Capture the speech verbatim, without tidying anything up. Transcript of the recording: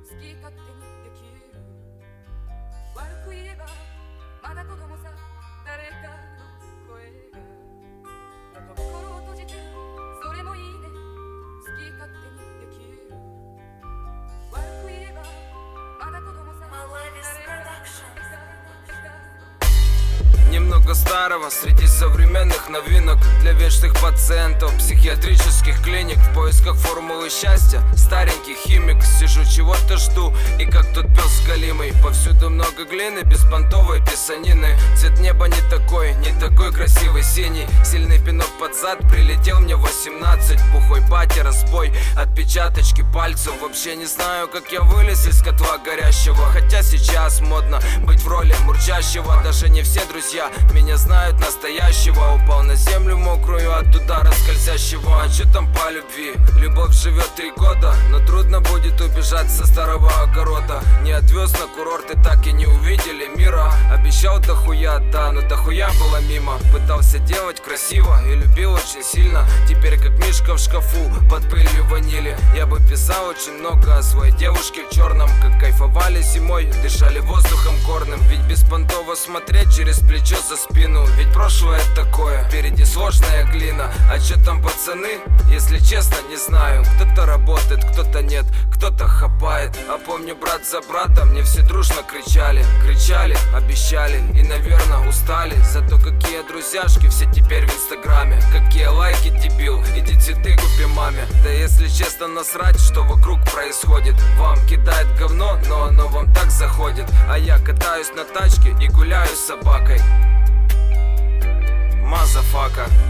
き勝手にできる悪く言えばまだ子供さ誰かの声があと心を閉じてるそれもいいね好き勝手にできる悪く言えばまだ子供さ誰かの声が Немного старого среди современных новинок для вечных пациентов психиатрических клиник в поисках формулы счастья. Старенький химик, сижу чего-то жду. И как тот пес голимый, повсюду много глины, беспонтовой писанины. Цвет неба не такой, не такой красивый синий. Сильный пинок под зад, прилетел мне восемнадцать. Бухой батя, разбой, отпечаточки пальцев. Вообще не знаю, как я вылез из котла горящего. Хотя сейчас модно быть в роли мурчащего. Даже не все друзья меня знают настоящего. Упал на землю мокрую от удара скользящего. А че там по любви? Любовь живет три года, но трудно будет убежать со старого огорода. Не отвез на курорты, так и не увидели мира. Обещал дохуя, да, но дохуя было мимо. Пытался делать красиво и любил очень сильно. Теперь как мишка в шкафу под пылью ванили. Я бы писал очень много о своей девушке в черном. Как кайфовали зимой, дышали воздухом горным. Ведь беспонтово смотреть через плечо за спину. Ведь прошлое такое, впереди сложная глина. А че там пацаны? Если честно, не знаю. Кто-то работает, кто-то нет, кто-то хапает. А помню, брат за брата мне все дружно кричали. Кричали, обещали и, наверное, устали. Зато какие друзьяшки все теперь в инстаграме. Какие лайки, дебил, иди цветы купи маме. Да если честно, насрать, что вокруг происходит. Вам кидает говно, но оно вам так заходит. А я катаюсь на тачке и гуляю с собакой. Мазафака.